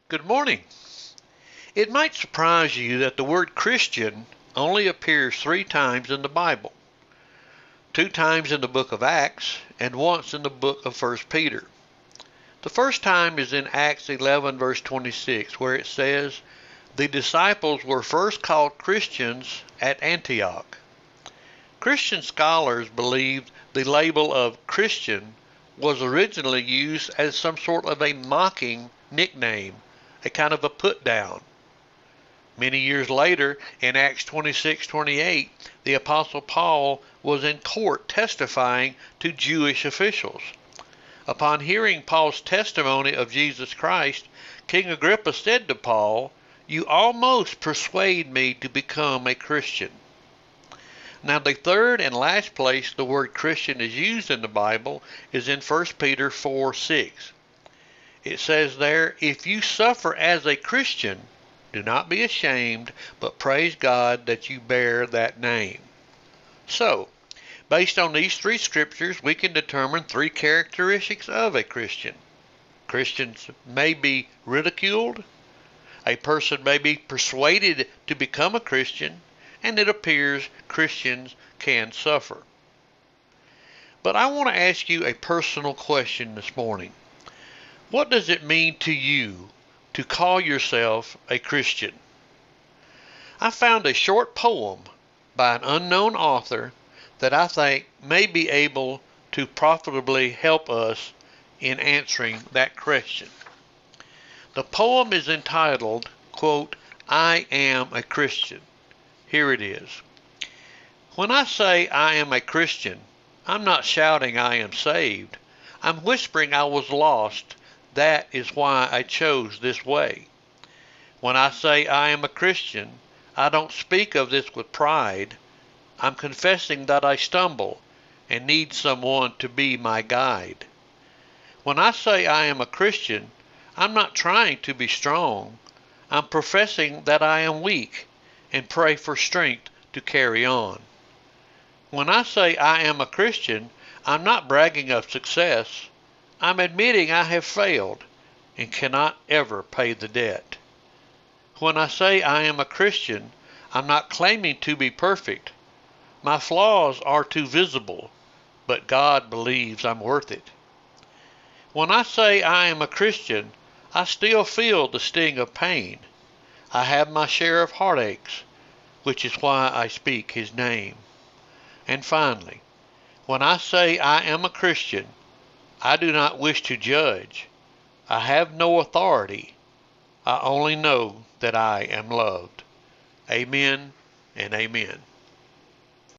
Good morning. It might surprise you that the word Christian only appears 3 times in the Bible. 2 times in the book of Acts and once in the book of 1 Peter. The first time is in Acts 11 verse 26 where it says, "The disciples were first called Christians at Antioch." Christian scholars believed the label of Christian was originally used as some sort of a mocking nickname, a kind of a put down. Many years later, in Acts 26:28, the Apostle Paul was in court testifying to Jewish officials. Upon hearing Paul's testimony of Jesus Christ, King Agrippa said to Paul, "You almost persuade me to become a Christian." Now, the third and last place the word Christian is used in the Bible is in 1 Peter 4:6. It says there, "If you suffer as a Christian, do not be ashamed, but praise God that you bear that name." So, based on these 3 scriptures, we can determine 3 characteristics of a Christian. Christians may be ridiculed, a person may be persuaded to become a Christian, and it appears Christians can suffer. But I want to ask you a personal question this morning. What does it mean to you to call yourself a Christian? I found a short poem by an unknown author that I think may be able to profitably help us in answering that question. The poem is entitled, quote, "I am a Christian." Here it is. When I say I am a Christian, I'm not shouting I am saved. I'm whispering I was lost. That is why I chose this way. When I say I am a Christian, I don't speak of this with pride. I'm confessing that I stumble and need someone to be my guide. When I say I am a Christian, I'm not trying to be strong. I'm professing that I am weak and pray for strength to carry on. When I say I am a Christian, I'm not bragging of success. I'm admitting I have failed and cannot ever pay the debt. When I say I am a Christian, I'm not claiming to be perfect. My flaws are too visible, but God believes I'm worth it. When I say I am a Christian, I still feel the sting of pain. I have my share of heartaches, which is why I speak His name. And finally, when I say I am a Christian, I do not wish to judge. I have no authority. I only know that I am loved. Amen and amen.